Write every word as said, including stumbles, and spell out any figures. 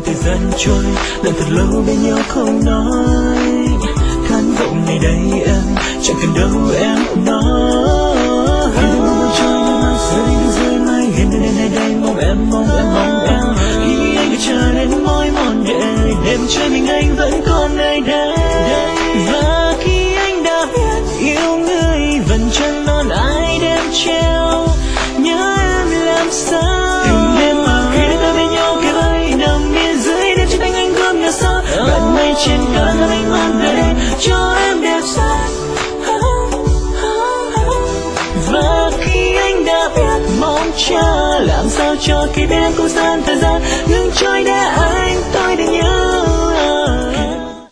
thời gian trôi lần thật lâu bên nhau không nói, khát vọng ngày đây em chẳng cần đâu em nói. Hãy đừng mong trôi như mây rơi đi rơi mây, hiện nơi đây đây mong em mong em mong em. Khi anh cứ chờ đến mỏi mòn để đêm trôi mình anh vẫn còn nơi đây. Và khi anh đã biết yêu người vẫn chẳng non ai đêm treo, nhớ em làm sao từng đêm mà khi ta bên nhau kề vai nằm miền dưới đêm trên cánh anh gương nhà xa bạn mây trên cao làm anh mang về cho em đẹp sắc. Và khi anh đã biết mong chờ làm sao cho khi bên em không gian thời gian ngừng